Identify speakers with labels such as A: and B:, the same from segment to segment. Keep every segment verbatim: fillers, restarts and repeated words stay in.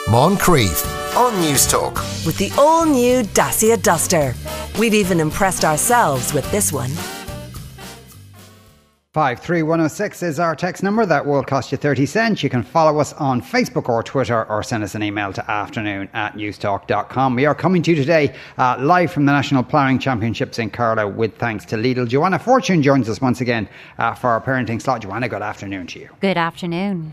A: Moncrief on News Talk.
B: With the all-new Dacia Duster. We've even impressed ourselves with this one.
C: five three one oh six is our text number. That will cost you thirty cents. You can follow us on Facebook or Twitter, or send us an email to afternoon at newstalk dot com. We are coming to you today uh, live from the National Ploughing Championships in Carlow, with thanks to Lidl. Joanna Fortune joins us once again uh, for our parenting slot. Joanna, good afternoon to you.
D: Good afternoon.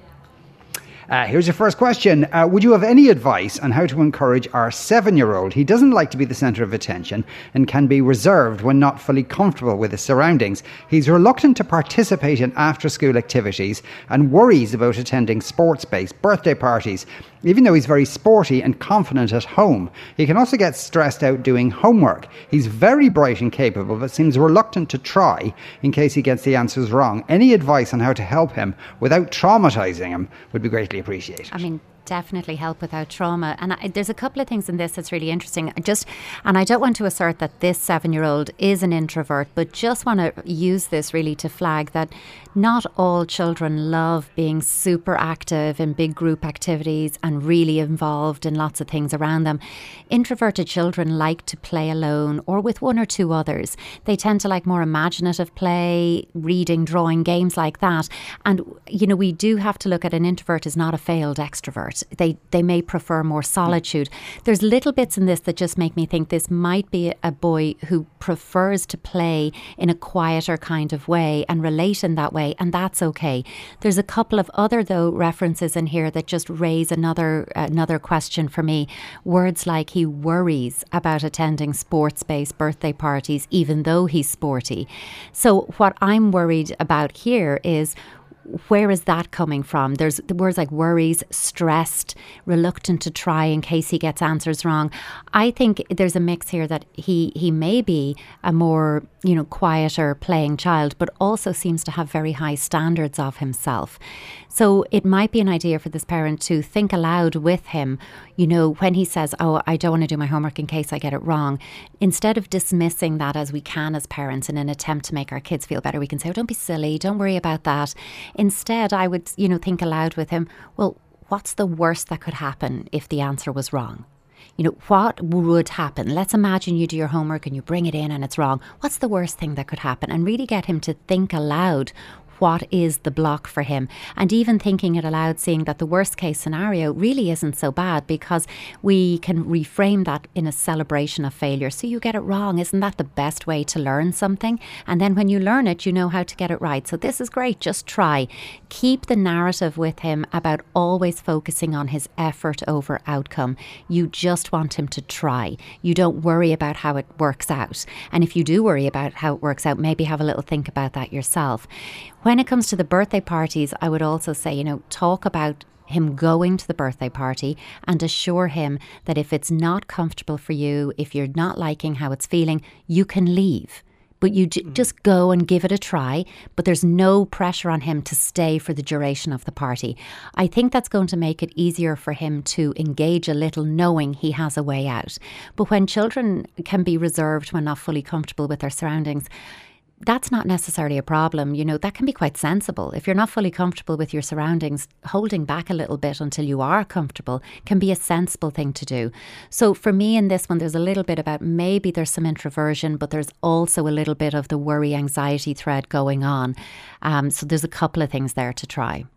C: Uh, here's your first question. Uh, would you have any advice on how to encourage our seven-year-old? He doesn't like to be the centre of attention and can be reserved when not fully comfortable with his surroundings. He's reluctant to participate in after-school activities and worries about attending sports-based birthday parties. Even though he's very sporty and confident at home, he can also get stressed out doing homework. He's very bright and capable, but seems reluctant to try in case he gets the answers wrong. Any advice on how to help him without traumatising him would be greatly appreciated.
D: I mean, definitely help without trauma. And I, there's a couple of things in this that's really interesting. I just, and I don't want to assert that this seven-year-old is an introvert, but just want to use this really to flag that not all children love being super active in big group activities and really involved in lots of things around them. Introverted children like to play alone or with one or two others. They tend to like more imaginative play, reading, drawing, games like that. And, you know, we do have to look at an introvert as not a failed extrovert. They they may prefer more solitude. There's little bits in this that just make me think this might be a boy who prefers to play in a quieter kind of way and relate in that way, and that's okay. There's a couple of other, though, references in here that just raise another another question for me. Words like he worries about attending sports-based birthday parties even though he's sporty. So what I'm worried about here is, where is that coming from? There's the words like worries, stressed, reluctant to try in case he gets answers wrong. I think there's a mix here that he he may be a more, you know, quieter playing child, but also seems to have very high standards of himself. So it might be an idea for this parent to think aloud with him, you know, when he says, oh, I don't want to do my homework in case I get it wrong. Instead of dismissing that, as we can as parents, in an attempt to make our kids feel better, we can say, oh, don't be silly, don't worry about that. Instead, I would, you know, think aloud with him, well, what's the worst that could happen if the answer was wrong? You know, what would happen? Let's imagine you do your homework and you bring it in and it's wrong. What's the worst thing that could happen? And really get him to think aloud. What is the block for him? And even thinking it aloud, seeing that the worst case scenario really isn't so bad, because we can reframe that in a celebration of failure. So you get it wrong. Isn't that the best way to learn something? And then when you learn it, you know how to get it right. So this is great. Just try. Keep the narrative with him about always focusing on his effort over outcome. You just want him to try. You don't worry about how it works out. And if you do worry about how it works out, maybe have a little think about that yourself. When it comes to the birthday parties, I would also say, you know, talk about him going to the birthday party and assure him that if it's not comfortable for you, if you're not liking how it's feeling, you can leave. But you j- just go and give it a try, but there's no pressure on him to stay for the duration of the party. I think that's going to make it easier for him to engage a little, knowing he has a way out. But when children can be reserved when not fully comfortable with their surroundings, that's not necessarily a problem. You know, that can be quite sensible. If you're not fully comfortable with your surroundings, holding back a little bit until you are comfortable can be a sensible thing to do. So for me in this one, there's a little bit about maybe there's some introversion, but there's also a little bit of the worry, anxiety thread going on. Um, so there's a couple of things there to try.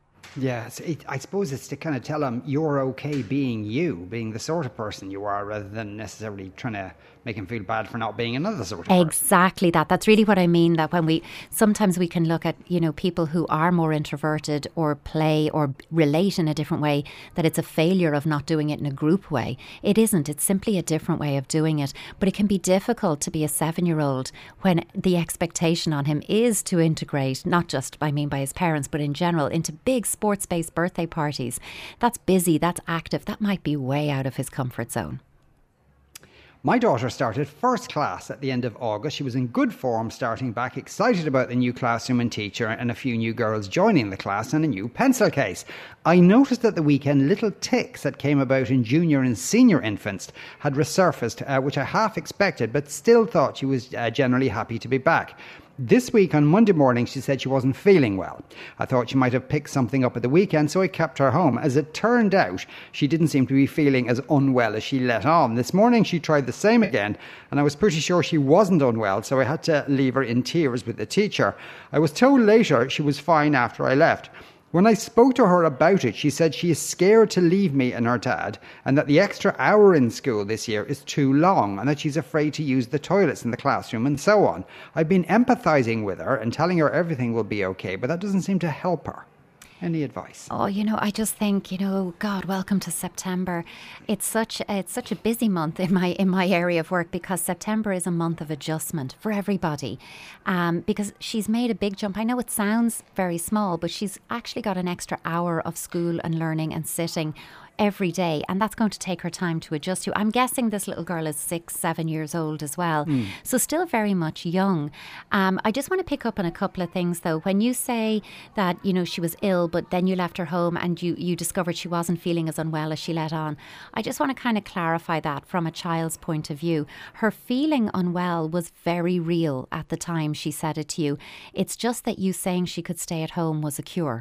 C: Yes, it, I suppose it's to kind of tell him you're okay being you, being the sort of person you are, rather than necessarily trying to make him feel bad for not being another sort of person.
D: Exactly that. That's really what I mean, that when we, sometimes we can look at, you know, people who are more introverted or play or relate in a different way, that it's a failure of not doing it in a group way. It isn't. It's simply a different way of doing it. But it can be difficult to be a seven-year-old when the expectation on him is to integrate, not just, I mean, by his parents, but in general, into big sports-based birthday parties. That's busy, that's active, that might be way out of his comfort zone.
C: My daughter started first class at the end of August. She was in good form starting back, excited about the new classroom and teacher and a few new girls joining the class and a new pencil case. I noticed at the weekend little tics that came about in junior and senior infants had resurfaced, uh, which I half expected, but still thought she was uh, generally happy to be back. This week on Monday morning, she said she wasn't feeling well. I thought she might have picked something up at the weekend, so I kept her home. As it turned out, she didn't seem to be feeling as unwell as she let on. This morning, she tried the same again, and I was pretty sure she wasn't unwell, so I had to leave her in tears with the teacher. I was told later she was fine after I left. When I spoke to her about it, she said she is scared to leave me and her dad, and that the extra hour in school this year is too long, and that she's afraid to use the toilets in the classroom and so on. I've been empathising with her and telling her everything will be okay, but that doesn't seem to help her. Any advice?
D: Oh, you know, I just think, you know, God, welcome to September. It's such it's such a busy month in my in my area of work, because September is a month of adjustment for everybody. Um, because she's made a big jump. I know it sounds very small, but she's actually got an extra hour of school and learning and sitting every day, and that's going to take her time to adjust to. I'm guessing this little girl is six, seven years old as well, mm. so still very much young. Um, I just want to pick up on a couple of things though. When you say that, you know, she was ill, but then you left her home and you, you discovered she wasn't feeling as unwell as she let on, I just want to kind of clarify that from a child's point of view. Her feeling unwell was very real at the time she said it to you. It's just that you saying she could stay at home was a cure.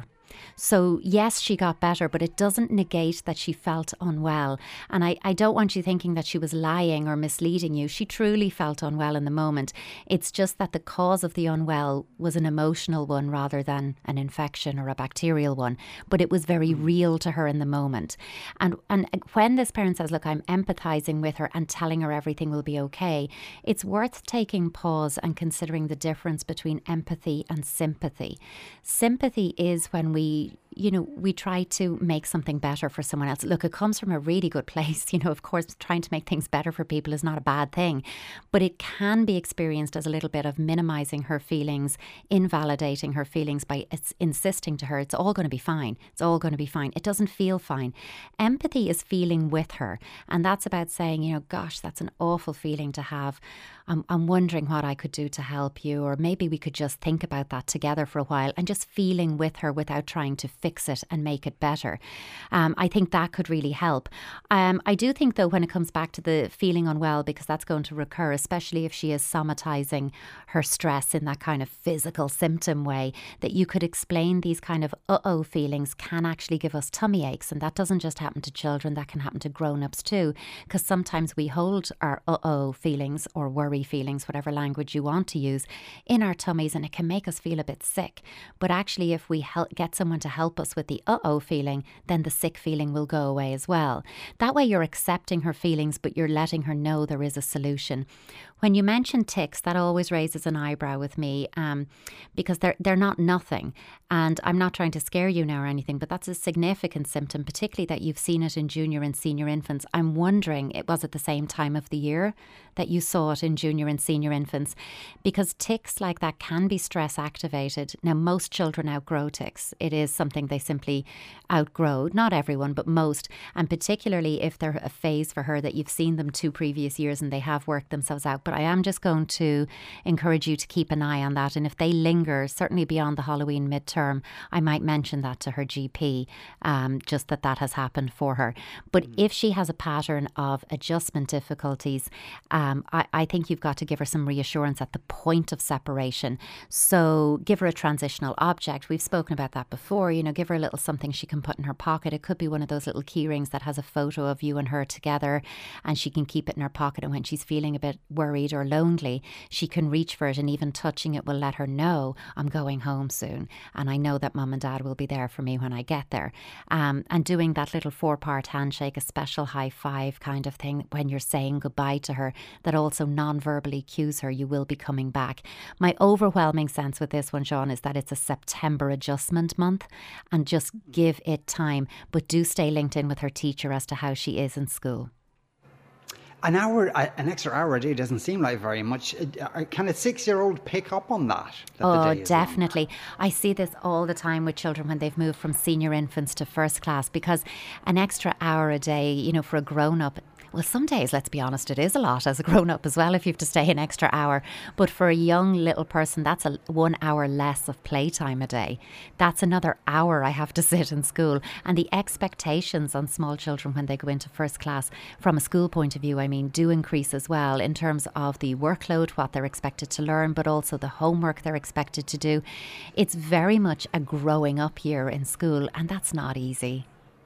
D: So yes, she got better, but it doesn't negate that she felt unwell. And I, I don't want you thinking that she was lying or misleading you. She truly felt unwell in the moment. It's just that the cause of the unwell was an emotional one rather than an infection or a bacterial one. But it was very real to her in the moment. And, and when this parent says, look, I'm empathising with her and telling her everything will be okay, it's worth taking pause and considering the difference between empathy and sympathy. Sympathy is when we we, you know, we try to make something better for someone else. Look, it comes from a really good place. You know, of course, trying to make things better for people is not a bad thing, but it can be experienced as a little bit of minimizing her feelings, invalidating her feelings by it's insisting to her, it's all going to be fine. It's all going to be fine. It doesn't feel fine. Empathy is feeling with her. And that's about saying, you know, gosh, that's an awful feeling to have. I'm, I'm wondering what I could do to help you, or maybe we could just think about that together for a while, and just feeling with her without trying to fix it and make it better. Um, I think that could really help. Um, I do think, though, when it comes back to the feeling unwell, because that's going to recur, especially if she is somatizing her stress in that kind of physical symptom way, that you could explain these kind of uh-oh feelings can actually give us tummy aches. And that doesn't just happen to children, that can happen to grown-ups too, because sometimes we hold our uh-oh feelings or worry feelings, whatever language you want to use, in our tummies, and it can make us feel a bit sick. But actually, if we help get someone to help us with the uh-oh feeling, then the sick feeling will go away as well. That way you're accepting her feelings, but you're letting her know there is a solution. When you mention tics, that always raises an eyebrow with me, um, because they're they're not nothing. And I'm not trying to scare you now or anything, but that's a significant symptom, particularly that you've seen it in junior and senior infants. I'm wondering, it was at the same time of the year that you saw it in junior and senior infants, because tics like that can be stress activated. Now, most children outgrow tics. It is something they simply outgrow. Not everyone, but most. And particularly if they're a phase for her that you've seen them two previous years and they have worked themselves out. But I am just going to encourage you to keep an eye on that. And if they linger, certainly beyond the Halloween midterm, I might mention that to her G P, um, just that that has happened for her. But mm. if she has a pattern of adjustment difficulties, um, I, I think you've got to give her some reassurance at the point of separation. So give her a transitional object. We've spoken about that before. You know, give her a little something she can put in her pocket. It could be one of those little key rings that has a photo of you and her together, and she can keep it in her pocket. And when she's feeling a bit worried or lonely, she can reach for it, and even touching it will let her know, I'm going home soon, and I know that mum and dad will be there for me when I get there. Um, and doing that little four-part handshake, a special high five kind of thing when you're saying goodbye to her, that also non-verbally cues her you will be coming back. My overwhelming sense with this one, Sean, is that it's a September adjustment month, and just give it time, but do stay linked in with her teacher as to how she is in school.
C: An hour, an extra hour a day doesn't seem like very much. Can a six-year-old pick up on that? that
D: oh, definitely. I see this all the time with children when they've moved from senior infants to first class, because an extra hour a day, you know, for a grown-up, well, some days, let's be honest, it is a lot as a grown-up as well if you have to stay an extra hour. But for a young little person, that's a one hour less of playtime a day. That's another hour I have to sit in school. And the expectations on small children when they go into first class, from a school point of view, I mean, mean, do increase as well in terms of the workload, what they're expected to learn, but also the homework they're expected to do. It's very much a growing up year in school, and that's not easy.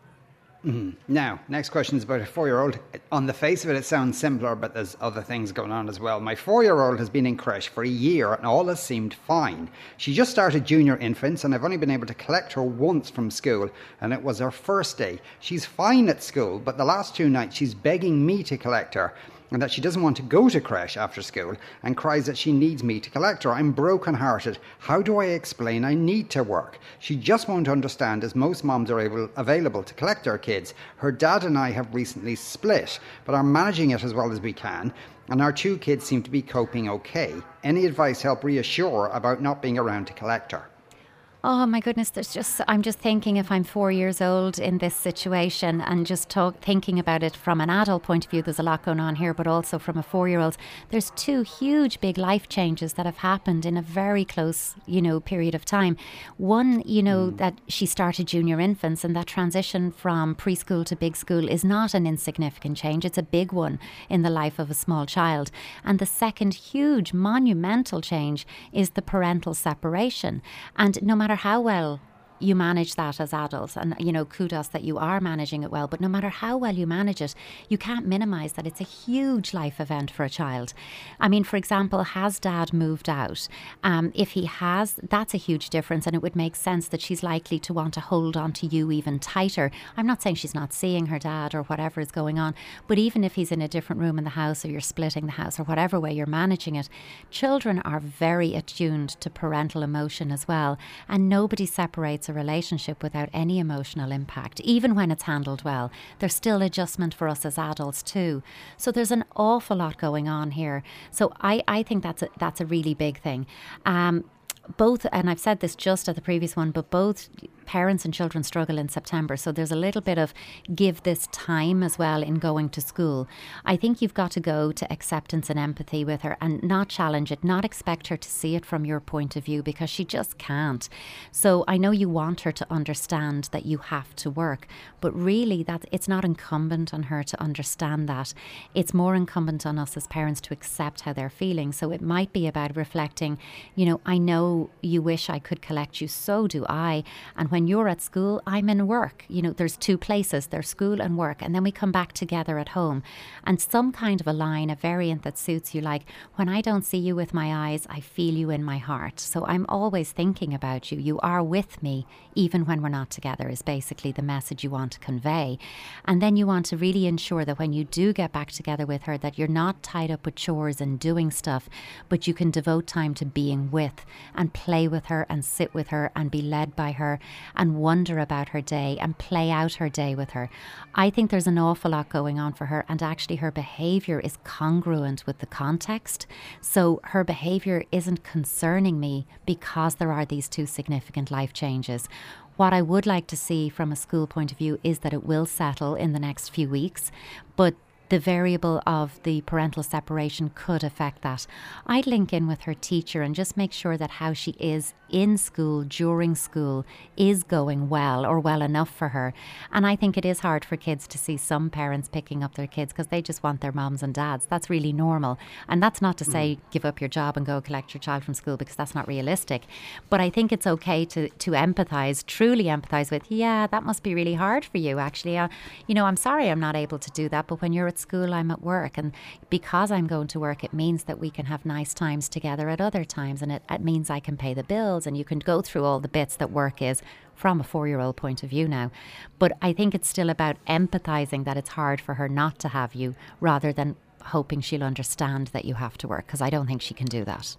C: Mm-hmm. Now, next question is about a four-year-old. On the face of it, it sounds simpler, but there's other things going on as well. My four-year-old has been in creche for a year and all has seemed fine. She just started junior infants and I've only been able to collect her once from school, and it was her first day. She's fine at school, but the last two nights she's begging me to collect her, and that she doesn't want to go to creche after school and cries that she needs me to collect her. I'm broken-hearted. How do I explain I need to work? She just won't understand, as most moms are able, available to collect their kids. Her dad and I have recently split, but are managing it as well as we can, and our two kids seem to be coping okay. Any advice help reassure about not being around to collect her?
D: Oh my goodness, there's just, I'm just thinking if I'm four years old in this situation and just talk, thinking about it from an adult point of view, there's a lot going on here, but also from a four-year-old, there's two huge big life changes that have happened in a very close, you know, period of time. One, you know, mm. that she started junior infants, and that transition from preschool to big school is not an insignificant change. It's a big one in the life of a small child. And the second huge monumental change is the parental separation. And no matter how well you manage that as adults, and you know, kudos that you are managing it well, but no matter how well you manage it, you can't minimize that it's a huge life event for a child. I mean, for example, has dad moved out? Um, if he has, that's a huge difference, and it would make sense that she's likely to want to hold on to you even tighter. I'm not saying she's not seeing her dad or whatever is going on, but even if he's in a different room in the house, or you're splitting the house, or whatever way you're managing it, children are very attuned to parental emotion as well, and nobody separates a relationship without any emotional impact. Even when it's handled well, there's still adjustment for us as adults too. So there's an awful lot going on here. So I, I think that's a, that's a really big thing. Um, both, and I've said this just at the previous one, but both parents and children struggle in September. So there's a little bit of give this time as well in going to school. I think you've got to go to acceptance and empathy with her and not challenge it, not expect her to see it from your point of view, because she just can't. So I know you want her to understand that you have to work, but really that it's not incumbent on her to understand that. It's more incumbent on us as parents to accept how they're feeling. So it might be about reflecting, you know, I know you wish I could collect you, so do I. And when you're at school, I'm in work. You know, there's two places, there's school and work, and then we come back together at home. And some kind of a line, a variant that suits you, like, when I don't see you with my eyes, I feel you in my heart. So I'm always thinking about you. You are with me, even when we're not together, is basically the message you want to convey. And then you want to really ensure that when you do get back together with her, that you're not tied up with chores and doing stuff, but you can devote time to being with and play with her and sit with her and be led by her and wonder about her day and play out her day with her. I think there's an awful lot going on for her, and actually her behaviour is congruent with the context. So her behaviour isn't concerning me because there are these two significant life changes. What I would like to see from a school point of view is that it will settle in the next few weeks, but the variable of the parental separation could affect that. I'd link in with her teacher and just make sure that how she is in school, during school, is going well or well enough for her. And I think it is hard for kids to see some parents picking up their kids because they just want their moms and dads. That's really normal. And that's not to say mm. give up your job and go collect your child from school, because that's not realistic. But I think it's okay to, to empathise, truly empathise with, yeah, that must be really hard for you, actually. Uh, you know, I'm sorry I'm not able to do that, but when you're at school, I'm at work, and because I'm going to work, it means that we can have nice times together at other times, and it, it means I can pay the bills, and you can go through all the bits that work is from a four-year-old point of view now. But I think it's still about empathising that it's hard for her not to have you, rather than hoping she'll understand that you have to work, because I don't think she can do that.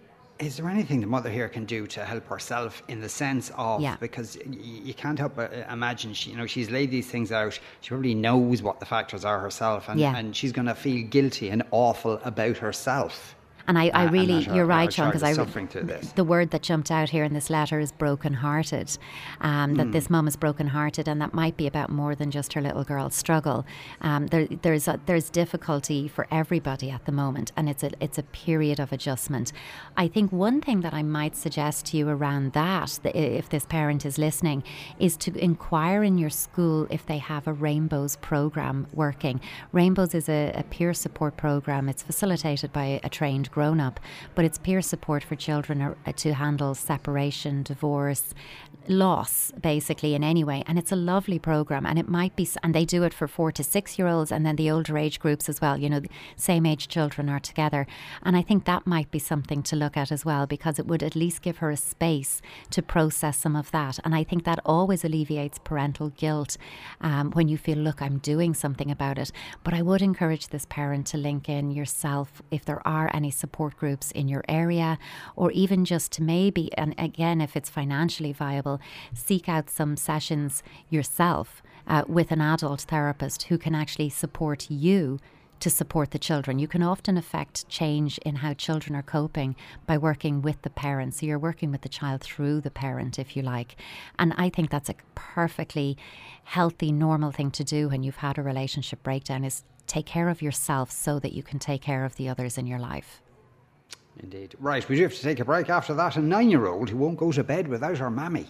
C: Is there anything the mother here can do to help herself, in the sense of,
D: yeah.
C: because y- you can't help but imagine, she, you know, she's laid these things out, she probably knows what the factors are herself, and,
D: yeah.
C: and she's going to feel guilty and awful about herself.
D: And I, I
C: Uh,
D: really,
C: and that
D: you're
C: our- our
D: right, Sean,
C: child
D: because
C: is
D: I,
C: suffering through this.
D: the word that jumped out here in this letter is broken-hearted. Um, that
C: Mm.
D: this mum is broken-hearted, and that might be about more than just her little girl's struggle. Um, there, there's a, there's difficulty for everybody at the moment, and it's a it's a period of adjustment. I think one thing that I might suggest to you around that, that if this parent is listening, is to inquire in your school if they have a Rainbows program working. Rainbows is a, a peer support program. It's facilitated by a trained grown-up, but it's peer support for children uh, to handle separation, divorce, loss, basically, in any way. And it's a lovely program, and it might be, and they do it for four to six year olds, and then the older age groups as well. You know, the same age children are together, and I think that might be something to look at as well, because it would at least give her a space to process some of that. And I think that always alleviates parental guilt um, when you feel, look, I'm doing something about it. But I would encourage this parent to link in yourself if there are any support groups in your area, or even just to maybe, and again, if it's financially viable, seek out some sessions yourself uh, with an adult therapist who can actually support you to support the children. You can often affect change in how children are coping by working with the parent. So you're working with the child through the parent, if you like. And I think that's a perfectly healthy, normal thing to do when you've had a relationship breakdown, is take care of yourself so that you can take care of the others in your life.
C: Indeed. Right, we do have to take a break after that. A nine-year-old who won't go to bed without her mammy.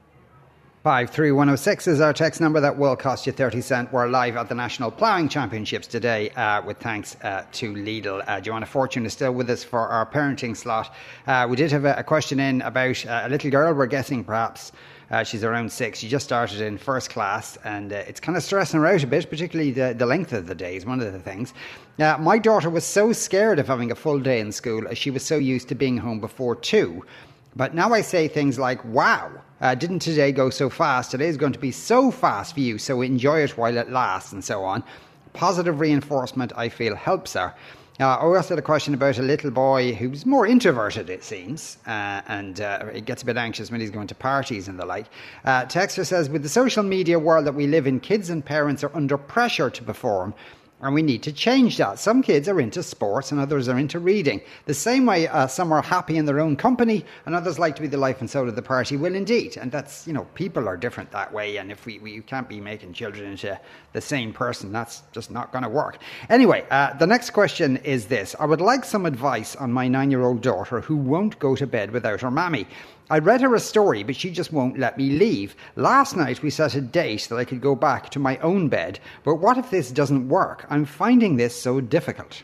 C: five three one oh six is our text number. That will cost you thirty cents. We're live at the National Ploughing Championships today uh, with thanks uh, to Lidl. Uh, Joanna Fortune is still with us for our parenting slot. Uh, we did have a, a question in about uh, a little girl, we're guessing perhaps. Uh, she's around six. She just started in first class, and uh, it's kind of stressing her out a bit, particularly the, the length of the day is one of the things. Uh, my daughter was so scared of having a full day in school as she was so used to being home before two. But now I say things like, wow, uh, didn't today go so fast? Today's going to be so fast for you, so enjoy it while it lasts, and so on. Positive reinforcement, I feel, helps her. Uh, I also had a question about a little boy who's more introverted, it seems, uh, and uh, he gets a bit anxious when he's going to parties and the like. Uh, Texter says, with the social media world that we live in, kids and parents are under pressure to perform, and we need to change that. Some kids are into sports and others are into reading. The same way uh, some are happy in their own company and others like to be the life and soul of the party. Well, indeed. And that's, you know, people are different that way. And if we, we can't be making children into the same person, that's just not going to work. Anyway, uh, the next question is this. I would like some advice on my nine-year-old daughter who won't go to bed without her mammy. I read her a story, but she just won't let me leave. Last night we set a date that I could go back to my own bed. But what if this doesn't work? I'm finding this so difficult.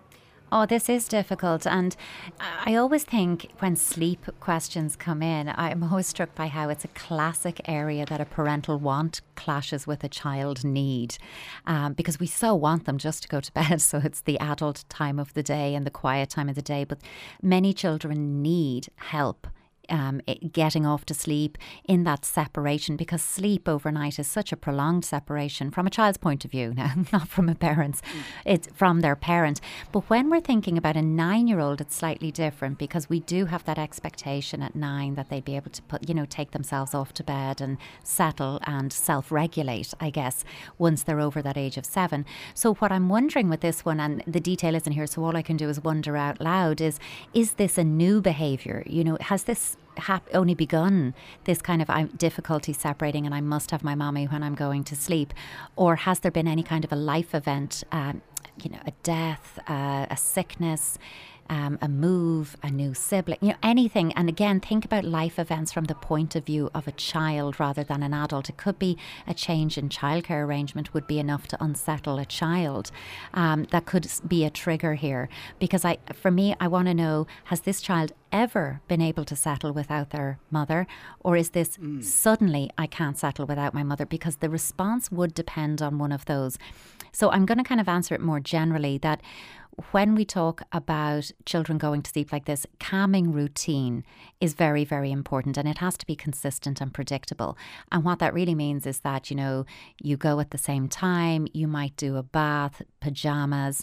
D: Oh, this is difficult. And I always think when sleep questions come in, I'm always struck by how it's a classic area that a parental want clashes with a child need. Um, because we so want them just to go to bed. So it's the adult time of the day and the quiet time of the day. But many children need help Um, getting off to sleep in that separation, because sleep overnight is such a prolonged separation from a child's point of view now, not from a parent's, mm. it's from their parent. But when we're thinking about a nine-year-old, it's slightly different, because we do have that expectation at nine that they'd be able to put, you know, take themselves off to bed and settle and self-regulate, I guess, once they're over that age of seven. So what I'm wondering with this one, and the detail isn't here, so all I can do is wonder out loud, is, is this a new behaviour? You know, has this Hap- only begun, this kind of I'm difficulty separating and I must have my mommy when I'm going to sleep? Or has there been any kind of a life event, um, you know, a death, uh, a sickness, um, a move, a new sibling, you know, anything? And again, think about life events from the point of view of a child rather than an adult. It could be a change in childcare arrangement would be enough to unsettle a child. Um, that could be a trigger here, because I, for me, I want to know, has this child ever been able to settle without their mother, or is this mm. suddenly I can't settle without my mother? Because the response would depend on one of those. So I'm going to kind of answer it more generally, that when we talk about children going to sleep like this, calming routine is very, very important, and it has to be consistent and predictable. And what that really means is that, you know, you go at the same time, you might do a bath, pajamas,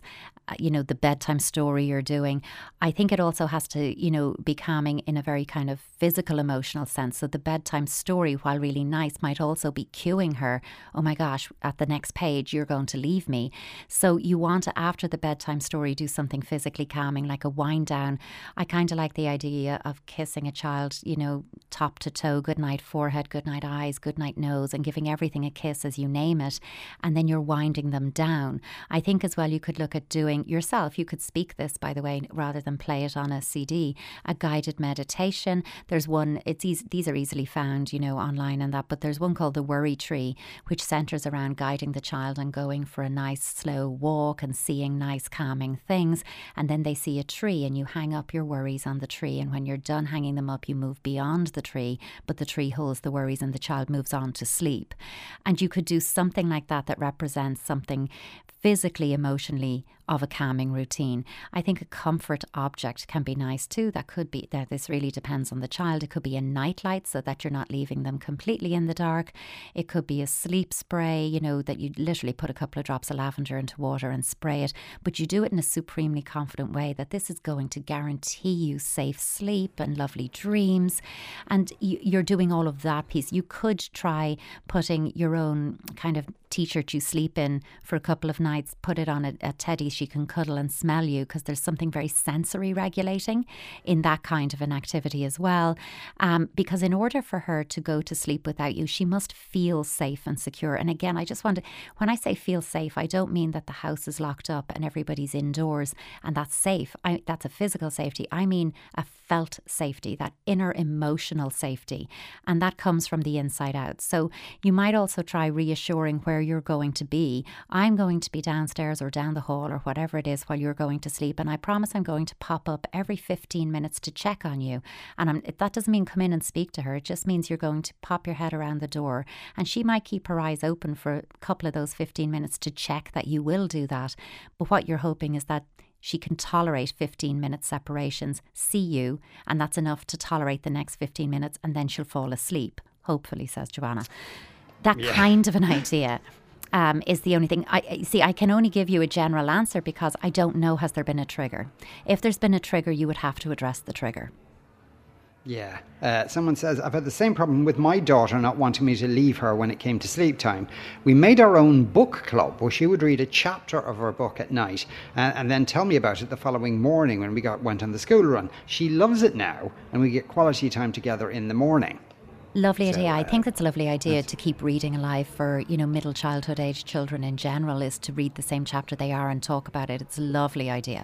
D: you know, the bedtime story you're doing. I think it also has to, you know, be calming in a very kind of physical, emotional sense. So the bedtime story, while really nice, might also be cueing her, oh my gosh, at the next page, you're going to leave me. So you want to, after the bedtime story, do something physically calming, like a wind down. I kind of like the idea of kissing a child, you know, top to toe, good night forehead, good night eyes, good night nose, and giving everything a kiss as you name it. And then you're winding them down. I think as well you could look at doing yourself, you could speak this, by the way, rather than play it on a C D, a guided meditation. There's one, it's easy, these are easily found, you know, online and that, but there's one called the Worry Tree, which centres around guiding the child and going for a nice slow walk and seeing nice calming things. And then they see a tree and you hang up your worries on the tree. And when you're done hanging them up, you move beyond the tree, but the tree holds the worries and the child moves on to sleep. And you could do something like that that represents something physically, emotionally of a calming routine. I think a comfort object can be nice too. That could be, that this really depends on the child. It could be a nightlight so that you're not leaving them completely in the dark. It could be a sleep spray, you know, that you literally put a couple of drops of lavender into water and spray it, but you do it in a supremely confident way that this is going to guarantee you safe sleep and lovely dreams. And you, you're doing all of that piece. You could try putting your own kind of t-shirt you sleep in for a couple of nights, put it on a, a teddy she can cuddle and smell you, because there's something very sensory regulating in that kind of an activity as well. Um, because in order for her to go to sleep without you, she must feel safe and secure. And again, I just want to, when I say feel safe, I don't mean that the house is locked up and everybody's indoors and that's safe. I, that's a physical safety. I mean a felt safety, that inner emotional safety. And that comes from the inside out. So you might also try reassuring where you're going to be. I'm going to be downstairs or down the hall or whatever it is while you're going to sleep, and I promise I'm going to pop up every fifteen minutes to check on you. And I'm, that doesn't mean come in and speak to her. It just means you're going to pop your head around the door, and she might keep her eyes open for a couple of those fifteen minutes to check that you will do that. But what you're hoping is that she can tolerate fifteen minute separations, see you, and that's enough to tolerate the next fifteen minutes, and then she'll fall asleep, hopefully, says Joanna. That yeah. kind of an idea um, is the only thing. I see, I can only give you a general answer because I don't know, has there been a trigger? If there's been a trigger, you would have to address the trigger.
C: Yeah. Uh, someone says, I've had the same problem with my daughter not wanting me to leave her when it came to sleep time. We made our own book club where she would read a chapter of her book at night and, and then tell me about it the following morning when we got went on the school run. She loves it now and we get quality time together in the morning.
D: Lovely
C: So,
D: idea. I
C: uh,
D: think it's a lovely idea to keep reading alive for, you know, middle childhood age children in general, is to read the same chapter they are and talk about it. It's a lovely idea.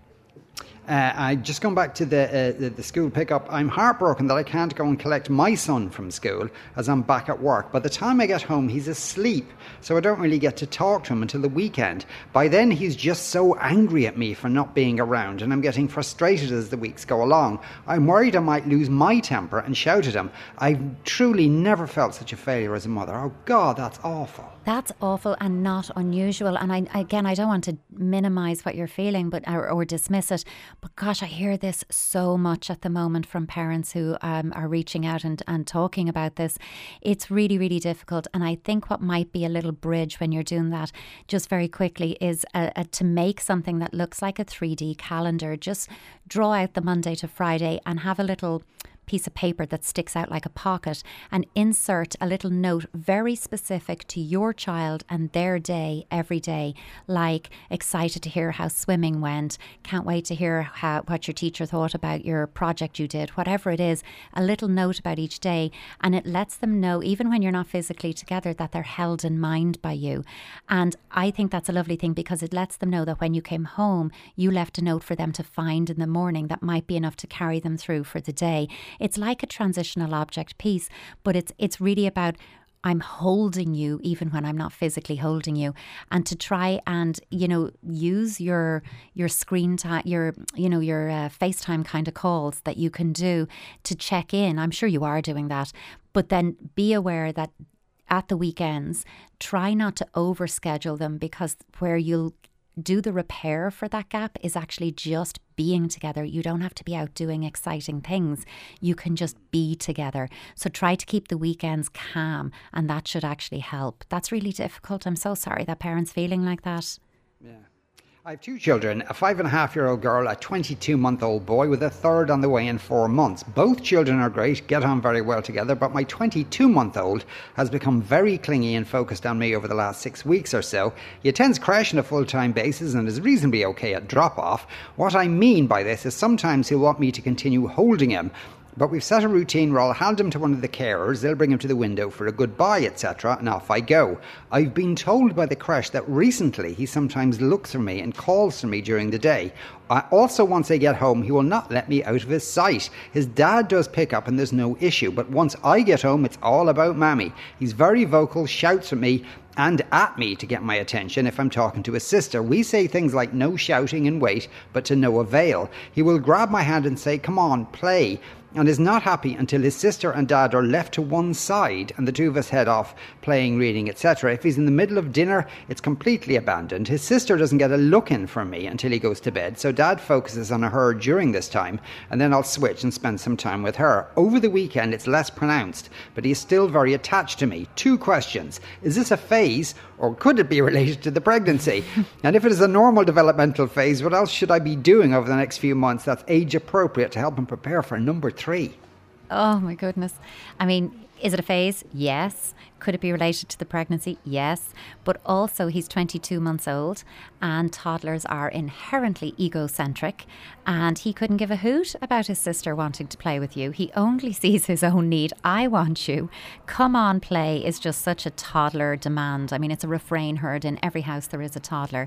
C: Uh, I just gone back to the, uh, the the school pickup. I'm heartbroken that I can't go and collect my son from school as I'm back at work. By the time I get home, he's asleep, so I don't really get to talk to him until the weekend. By then, he's just so angry at me for not being around, and I'm getting frustrated as the weeks go along. I'm worried I might lose my temper and shout at him. I've truly never felt such a failure as a mother. Oh God, that's awful.
D: That's awful and not unusual. And I, again, I don't want to minimise what you're feeling, but or, or dismiss it. But gosh, I hear this so much at the moment from parents who um, are reaching out and, and talking about this. It's really, really difficult. And I think what might be a little bridge when you're doing that, just very quickly, is a, a, to make something that looks like a three D calendar. Just draw out the Monday to Friday and have a little piece of paper that sticks out like a pocket and insert a little note very specific to your child and their day every day, like excited to hear how swimming went, can't wait to hear how what your teacher thought about your project you did, whatever it is, a little note about each day. And it lets them know, even when you're not physically together, that they're held in mind by you. And I think that's a lovely thing, because it lets them know that when you came home, you left a note for them to find in the morning that might be enough to carry them through for the day. It's like a transitional object piece, but it's it's really about, I'm holding you even when I'm not physically holding you, and to try and, you know, use your your screen time, your, you know, your uh, FaceTime kind of calls that you can do to check in. I'm sure you are doing that, but then be aware that at the weekends, try not to overschedule them, because where you'll do the repair for that gap is actually just being together. You don't have to be out doing exciting things. You can just be together. So try to keep the weekends calm, and that should actually help. That's really difficult. I'm so sorry that parents feeling like that.
C: Yeah. I have two children, a five and a half year old girl, a twenty-two month old boy with a third on the way in four months. Both children are great, get on very well together, but my twenty-two month old has become very clingy and focused on me over the last six weeks or so. He attends creche on a full-time basis and is reasonably okay at drop-off. What I mean by this is sometimes he'll want me to continue holding him. But we've set a routine where I'll hand him to one of the carers, they'll bring him to the window for a goodbye, et cetera, and off I go. I've been told by the creche that recently he sometimes looks for me and calls for me during the day. I also, once I get home, he will not let me out of his sight. His dad does pick up and there's no issue, but once I get home, it's all about Mammy. He's very vocal, shouts at me and at me to get my attention if I'm talking to his sister. We say things like no shouting and wait, but to no avail. He will grab my hand and say, come on, play, and is not happy until his sister and dad are left to one side and the two of us head off playing, reading, et cetera. If he's in the middle of dinner, it's completely abandoned. His sister doesn't get a look in from me until he goes to bed, so dad focuses on her during this time, and then I'll switch and spend some time with her. Over the weekend, it's less pronounced, but he's still very attached to me. Two questions. Is this a phase, or could it be related to the pregnancy? And if it is a normal developmental phase, what else should I be doing over the next few months that's age appropriate to help him prepare for number three?
D: Oh my goodness. I mean, is it a phase? Yes. Could it be related to the pregnancy? Yes. But also he's twenty-two months old and toddlers are inherently egocentric, and he couldn't give a hoot about his sister wanting to play with you. He only sees his own need. I want you. Come on, play is just such a toddler demand. I mean, it's a refrain heard in every house there is a toddler.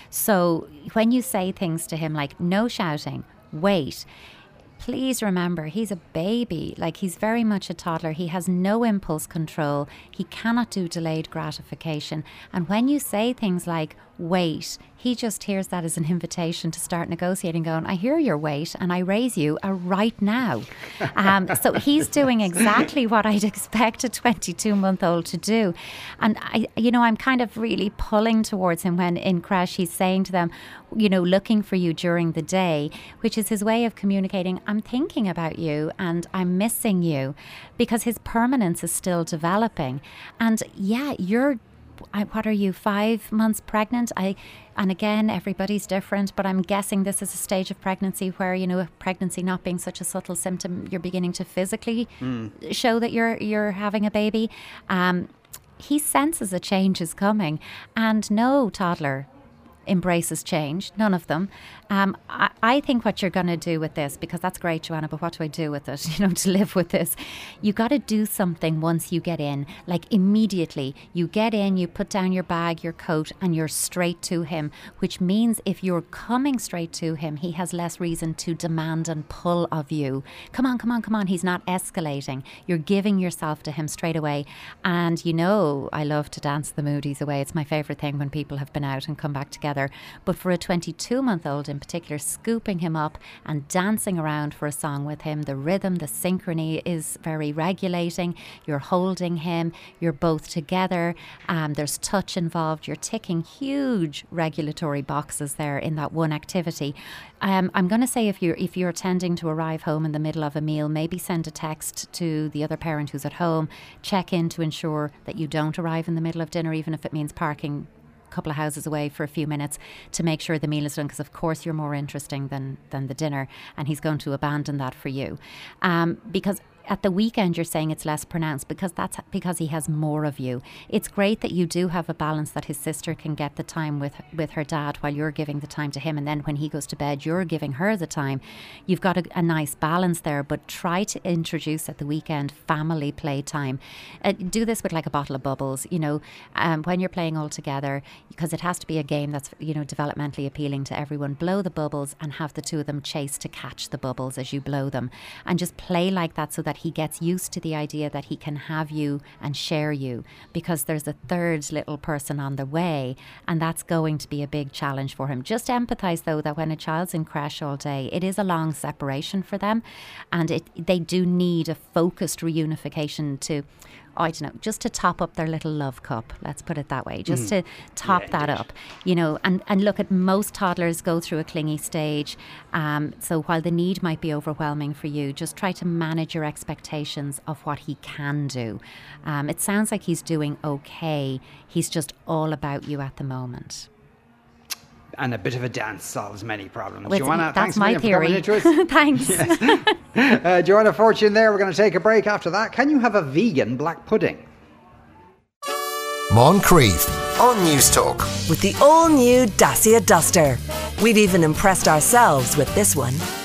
D: So when you say things to him like no shouting, wait, please remember, he's a baby. Like, he's very much a toddler. He has no impulse control. He cannot do delayed gratification. And when you say things like, wait, he just hears that as an invitation to start negotiating, going, I hear your wait and I raise you a right now. Um, so he's doing exactly what I'd expect a twenty-two month old to do. And I, you know, I'm kind of really pulling towards him when in creche he's saying to them, you know, looking for you during the day, which is his way of communicating, I'm thinking about you and I'm missing you, because his permanence is still developing. And yeah, you're I, what are you, five months pregnant? I, and again, everybody's different, but I'm guessing this is a stage of pregnancy where, you know, pregnancy not being such a subtle symptom, you're beginning to physically mm. show that you're you're having a baby. Um, he senses a change is coming, and no toddler embraces change, none of them. Um, I, I think what you're going to do with this, because that's great, Joanna, but what do I do with it, you know, to live with this? You got to do something once you get in, like immediately. You get in, you put down your bag, your coat, and you're straight to him, which means if you're coming straight to him, he has less reason to demand and pull of you. Come on, come on, come on. He's not escalating. You're giving yourself to him straight away. And you know, I love to dance the moodies away. It's my favourite thing when people have been out and come back together. But for a twenty-two month old in particular, scooping him up and dancing around for a song with him, the rhythm, the synchrony is very regulating. You're holding him, you're both together, um, there's touch involved, you're ticking huge regulatory boxes there in that one activity. Um, I'm going to say if you're, if you're tending to arrive home in the middle of a meal, maybe send a text to the other parent who's at home, check in to ensure that you don't arrive in the middle of dinner, even if it means parking couple of houses away for a few minutes to make sure the meal is done, because of course you're more interesting than than the dinner, and he's going to abandon that for you. Um, because at the weekend you're saying it's less pronounced, because that's because he has more of you. It's great that you do have a balance, that his sister can get the time with with her dad while you're giving the time to him, and then when he goes to bed you're giving her the time. You've got a, a nice balance there, but try to introduce at the weekend family play time. Uh, do this with like a bottle of bubbles, you know, um, when you're playing all together, because it has to be a game that's, you know, developmentally appealing to everyone. Blow the bubbles and have the two of them chase to catch the bubbles as you blow them, and just play like that so that he gets used to the idea that he can have you and share you, because there's a third little person on the way, and that's going to be a big challenge for him. Just empathise though that when a child's in creche all day, it is a long separation for them, and it they do need a focused reunification to, I don't know, just to top up their little love cup. Let's put it that way. Just mm. to top yeah, that up, you know, and, and look at most toddlers go through a clingy stage. Um, so while the need might be overwhelming for you, just try to manage your expectations of what he can do. Um, it sounds like he's doing okay. He's just all about you at the moment.
C: And a bit of a dance solves many problems.
D: Well,
C: Joanna,
D: that's
C: thanks
D: my
C: for coming
D: theory.
C: into us.
D: Thanks.
C: Yes. uh, Joanna Fortune there. We're going to take a break after that. Can you have a vegan black pudding?
A: Moncrief on News Talk.
B: With the all-new Dacia Duster. We've even impressed ourselves with this one.